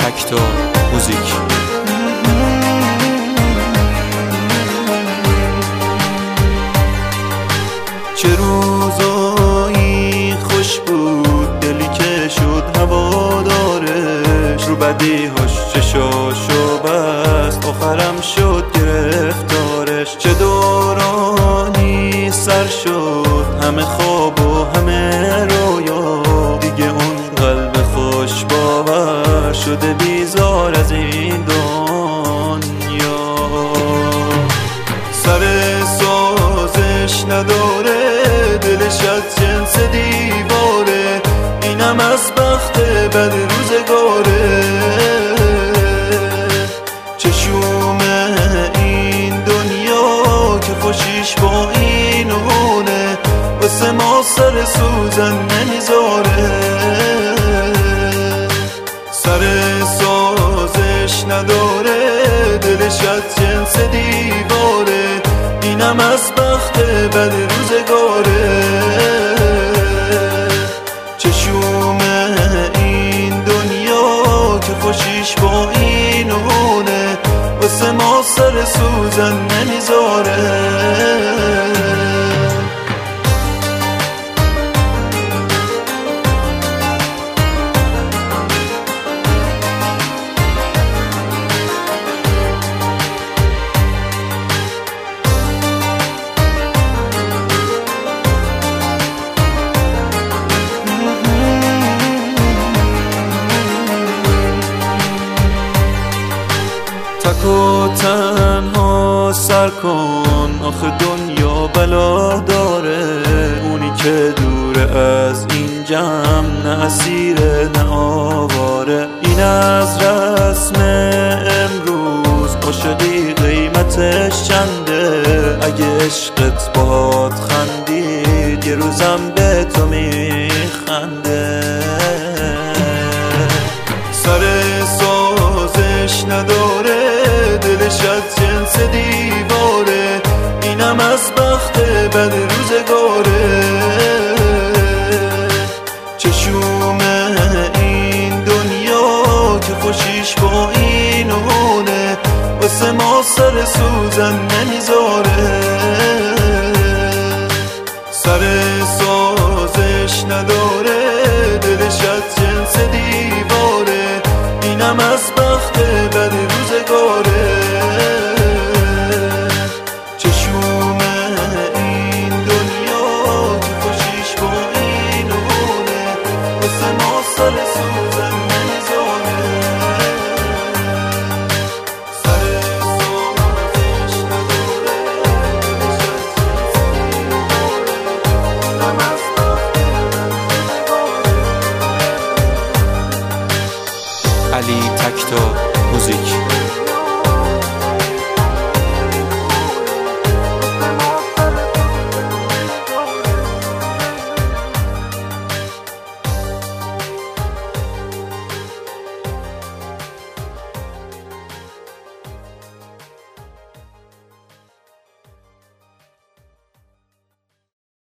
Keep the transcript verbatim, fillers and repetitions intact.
اکتا موزیک. چه روزایی خوش بود، دلی که شد هوادارش، رو بدیهاش چشاشو بست، آخرم شد گرفتارش. چه دورانی سر شد، همه خواب و همه رویا، دیگه اون قلب خوش باور شده بیزار از این دنیا. سر سازش نداره، دلش از جنس دیواره، اینم از بخت بد روزگاره. چشوم این دنیا که خوشیش با اینونه، واسه ما سر سوزن نمیذاره. سر سازش نداره، دلش از جنس دیواره، اینم از بخت بد روزگاره. چشوم این دنیا که خوشیش با اینونه، واسه ما سر سوزن نمیذاره. تک و تنها سر کن، آخه دنیا بلا داره، اونی که دوره از این جمع، نه اسیره نه آواره. این از رسم امروز، عاشقی قیمتش چنده، اگه عشقت باد خندید، یه روزم به تو میخنده. سر سازش نداره، دلش از جنس دیواره، اینم از بخت بد روزگاره. چشوم این دنیا که خوشیش با اینونه، واسه ما سر سوزن نمیذاره. سر سازش نداره، دلش از جنس دیواره، اینم از بخت بد روزگاره.